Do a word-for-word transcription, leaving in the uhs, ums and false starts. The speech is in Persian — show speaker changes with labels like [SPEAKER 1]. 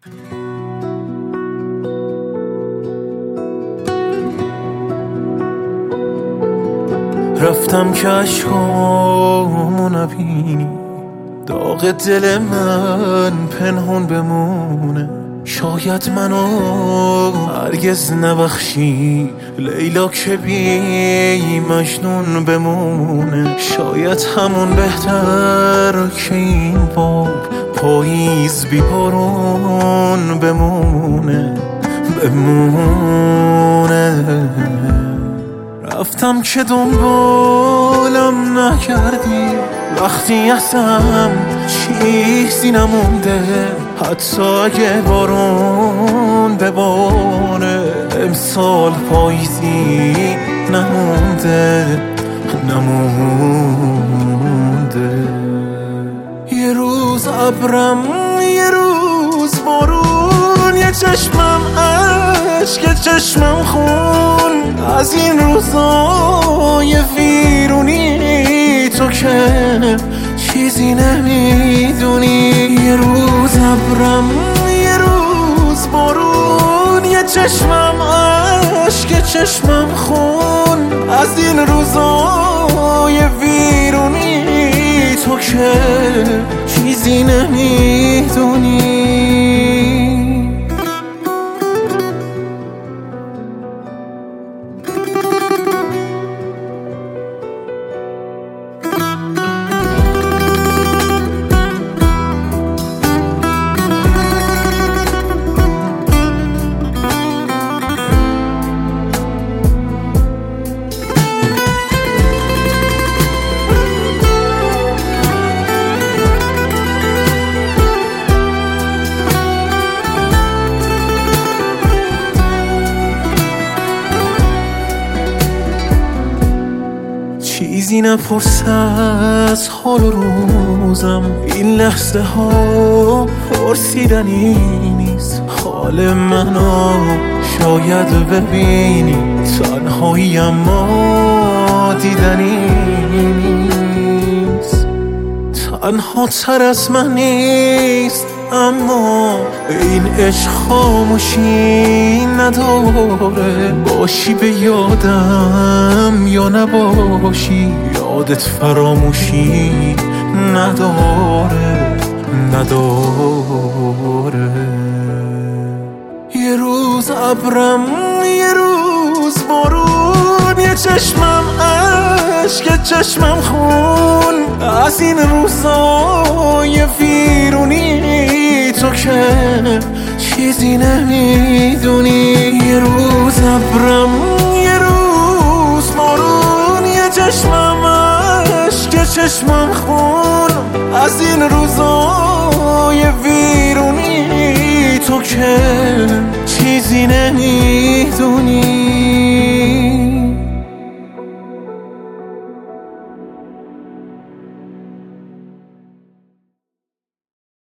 [SPEAKER 1] رفتم که عشقامو نبینی، داغ دل من پنهون بمونه. شاید منو هرگز نبخشی لیلا که بی مجنون بمونه. شاید همون بهتر که این باب پاییز بی بارون بمونه بمونه. رفتم که دنبالم نکردی، وقتی ازم چیزی نمونده. حتی اگه بارون بباره امسال پاییزی نمونده نمونده. یه روز ابرم یه روز بارون، یه چشمم عشق چشمم خون. از این روزای ویرونی تو که چیزی نمیدونی. یه روز ابرم یه روز بارون، یه چشمم عشق چشمم خون. از این روزای ویرونی تو که چیزی نمیدونی. چیزی نپرس از حال و روزم، این لحظه ها پرسیدنی نیست. حال منو شاید ببینی، تنهایی اما دیدنی نیست. تنها تر از من نیست، اما این عشق خاموشی نداره. باشی به یادم یا نباشی، یادت فراموشی نداره نداره. یه روز ابرم یه روز بارون، یه چشمم عشق چشمم خون. از این روزای ویرونی تو که چیزی نمیدونی. یه روز ابرم